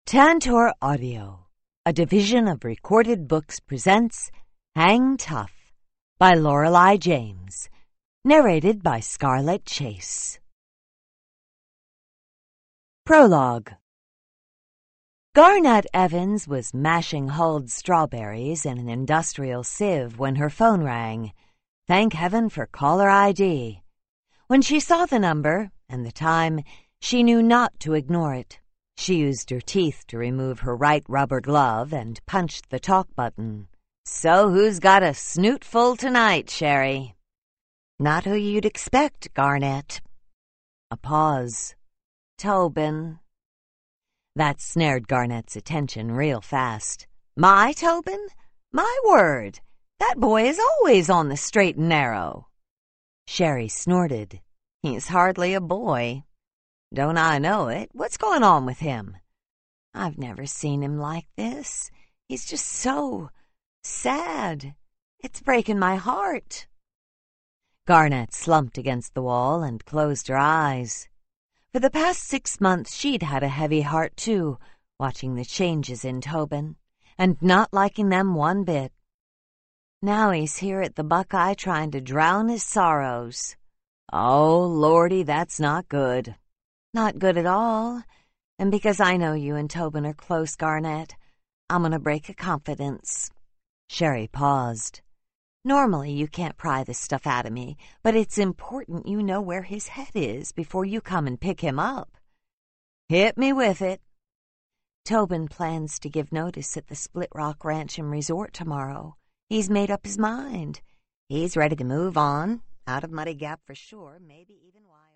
Tantor Audio, a division of Recorded Books, presents Hang Tough by Lorelei James, narrated by Scarlett Chase. Prologue. Garnett Evans was mashing hulled strawberries in an industrial sieve when her phone rang. Thank heaven for caller ID. When she saw the number and the time, she knew not to ignore it. She used her teeth to remove her right rubber glove and punched the talk button. "So who's got a snoot full tonight, Sherry?" "Not who you'd expect, Garnett." A pause. "Tobin." That snared Garnett's attention real fast. "My Tobin? My word! That boy is always on the straight and narrow." Sherry snorted. "He's hardly a boy." "Don't I know it? What's going on with him?" "I've never seen him like this. He's just so sad. It's breaking my heart." Garnett slumped against the wall and closed her eyes. For the past 6 months she'd had a heavy heart, too, watching the changes in Tobin, and not liking them one bit. Now he's here at the Buckeye trying to drown his sorrows. Oh, Lordy, that's not good. Not good at all. And because I know you and Tobin are close, Garnett, I'm going to break a confidence." Sherry paused. "Normally you can't pry this stuff out of me, but it's important you know where his head is before you come and pick him up." "Hit me with it." "Tobin plans to give notice at the Split Rock Ranch and Resort tomorrow. He's made up his mind. He's ready to move on, out of Muddy Gap for sure, maybe even Wyoming."